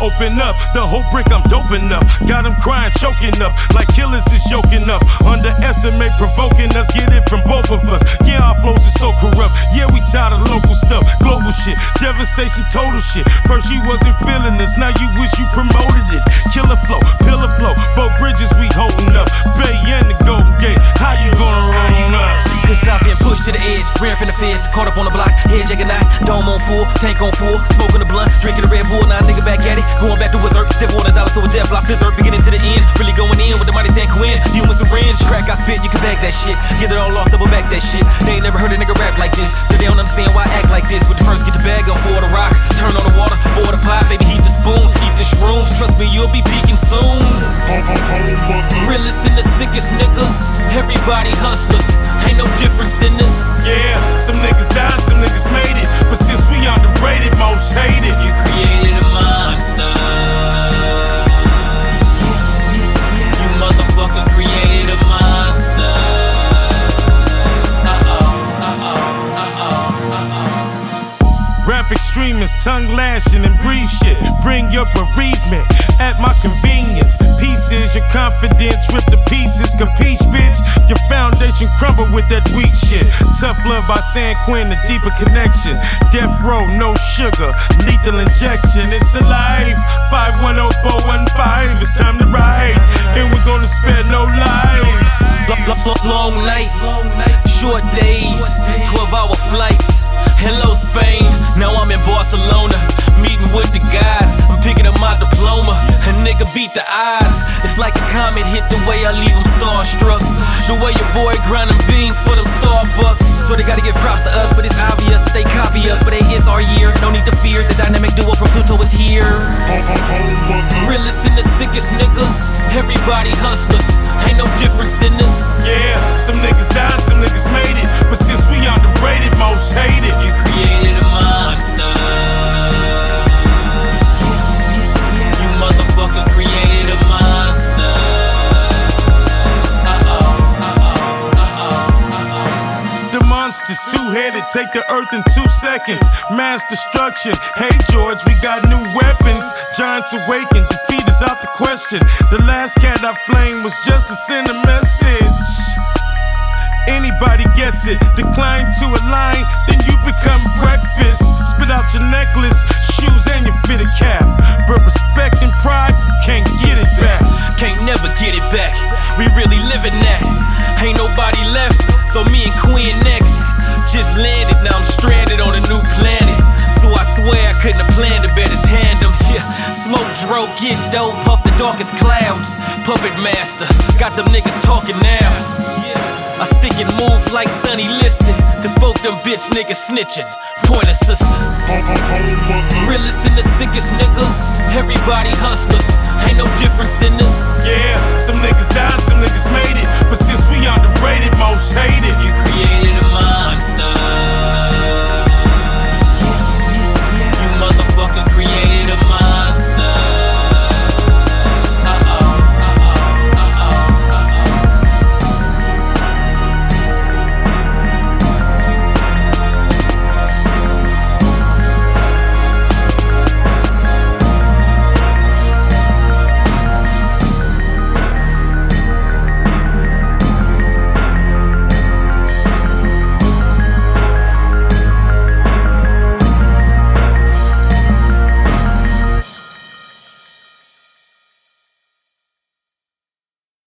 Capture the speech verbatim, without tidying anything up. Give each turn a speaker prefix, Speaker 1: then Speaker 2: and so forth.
Speaker 1: open up. The whole brick, I'm doping up. Got them crying, choking up, like killers is yoking up. Underestimate, provoking us, get it from both of us. Yeah, our flows is so corrupt. Yeah, we tired of local stuff, global shit, devastation, total shit. First you wasn't feeling us, now you wish you promoted it. Killer flow, pillar flow, both bridges we holding up. Bay and the Golden Gate, how you gonna run on us?
Speaker 2: Cause I've been pushed to the edge, ran from the feds, caught up on the block, head jacking out, dome on full, tank on full, smoking the blunt, drinking the Red Bull, now a nigga back at it, going back to Wizard, devil on a dollar, so a death fly fizzard, beginning to the end, really going in with the mighty San Quinn, human syringe, crack I spit, you can bag that shit, get it all off, double back that shit, they ain't never heard a nigga rap like this, so they don't understand why I act like this, with the first get the bag up for the rock, turn on the water, pour the pot, baby heat the spoon, eat the shrooms, trust me you'll be peeking soon. Realest and the sickest niggas, everybody hustlers, ain't no difference in this.
Speaker 1: Yeah, some niggas died, some niggas made it, but since we underrated, most hated.
Speaker 2: You created a monster. You motherfuckers created a monster. Uh-oh, uh-oh, uh-oh, uh-oh.
Speaker 1: Rap extremists, tongue lashing and breathe shit. Bring your bereavement at my convenience. Pieces, your confidence ripped to pieces. Capiche, bitch? Your foundation crumble with that weak shit. Tough love by San Quinn, a deeper connection. Death row, no sugar, lethal injection. It's a life. five one oh four one five. It's time to ride, and we're gonna spare no lives.
Speaker 2: Long nights, short days, twelve hour flights. Hello Spain, now I'm in Barcelona, meeting with the guys. I'm picking up my diploma, a nigga beat the odds. It's like a comet hit the way I leave them starstruck. The way your boy grinding beans for them Starbucks. So they gotta give props to us, but it's obvious that they copy us. But it is our year, no need to fear. The dynamic duo from Pluto is here. Realest and the sickest niggas, everybody hustlers, ain't no difference in this.
Speaker 1: Yeah, some niggas died, some niggas made it, but since we underrated, most hated.
Speaker 2: You created a monster. You motherfuckers created a monster. Uh-oh, uh-oh, uh-oh, uh-oh.
Speaker 1: The monster's two-headed, take the earth in two seconds. Mass destruction, hey George, we got new weapons. Giants awaken, defeat is out the question. The last cat I flamed was just to send a message. Anybody gets it, decline to a line, then you become breakfast. Spit out your necklace, shoes and your fitted cap. But respect and pride, can't get it back.
Speaker 2: Can't never get it back, we really living that. Ain't nobody left, so me and Quinn next. Just landed, now I'm stranded on a new planet. So I swear I couldn't have planned a better tandem. Yeah, smoke, dro, get dope, puff the darkest clouds. Puppet master, got them niggas talking now. I stick and move like Sonny Liston, cause both them bitch niggas snitching, pointer sisters. Realest and the sickest niggas, everybody hustlers, ain't no difference in this.
Speaker 1: Yeah, some niggas died, some niggas made it,